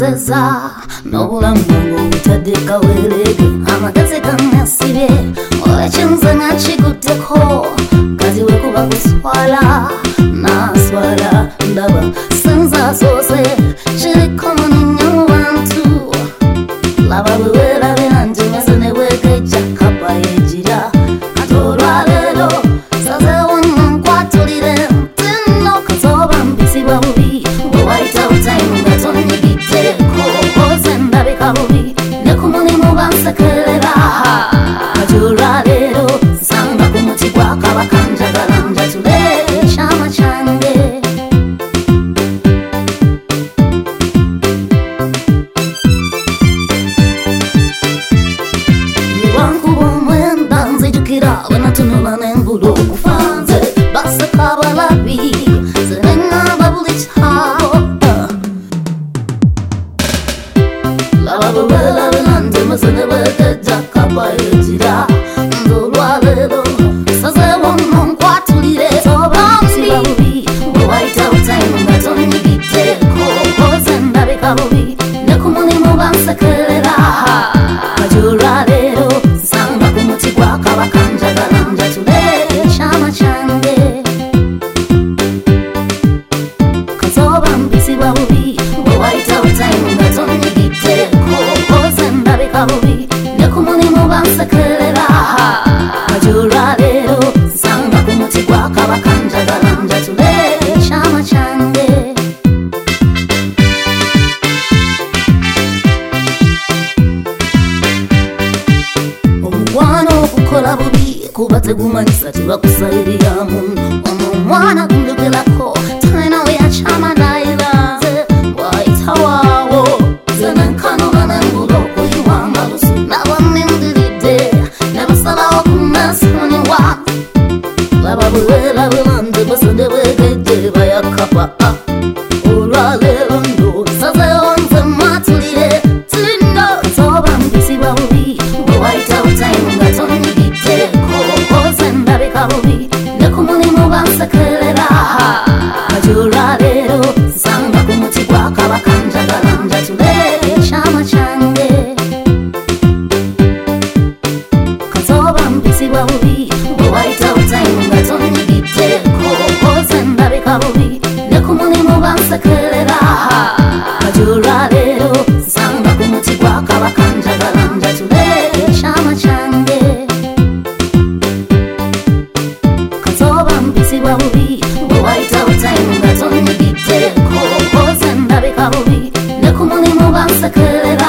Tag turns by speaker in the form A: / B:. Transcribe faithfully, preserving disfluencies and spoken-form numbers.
A: Zeza Nobula mwangu utadika welege Amagase kamyasibye Olachenze nachiguteko Kazi wekuba kuswala Naswala ndaba Senza sose Chirikomo ninyo wantu Laba bwela benanje Mesene wegeja kapa yejira Katorwa lelo Saze wano kwatulire Tino kazoba mbisi wabubi Wawaita utainu gatoni giteko Oze ndabika bubi Nekumuni mubansekelera Katura lelo Sanga kumuti kwa kabakanja galanja Tule chama change Wenatunula nembulu kufanze Basa kabalabi Zerenga babulich hao Lava bubela belante Masane weke jakapa yejira Ndolwa lelo Saze wonon kwa tulire Sobambi Babubi Wawaita utainu Gatoni giteko Oze ndabe kabubi Nekumuni mubansekelera Kajura lelo Sanga kumuti kwa kabakanja galanja Tule chama change Kazoba mbisi babubi Wawaita utainu Gatoni giteko Oze ndabe kabubi Nekumuni mubansekelera Kajura lelo Sanga kumuti kwa kabakanja galanja Tule chama change Omukwano kukola bubi Kuba tegumanyisa tebakusayirira muno Omwana kunjogerako Taina weyachama naira Ze waita wawo Ze nenkano banengulo Kuyiwanga lusu Nabanendiride Nebasalawo kumesoni wa Laba buwela wilande Basende wegeje bayakapa Olwa lelo ndo Saze onze matulire Tino Kazoba mbisi babubi Wawaita utainu Gatoni giteko Oze ndabe kabubi Nekumuni mubansekelera Kajura lelo Sanga kumuti kwa kabakanja galanja Tule chama change Kazoba mbisi babubi Wawaita utainu Gatoni giteko Oze ndabe kabubi Nekumuni mubansekelera Kajura lelo Sanga kumuti kwa kabakanja galanja Tule chama change Kazoba mbisi babubi Wawaita utainu Gatoni giteko Oze ndabe kabubi Nekumuni mubansekelera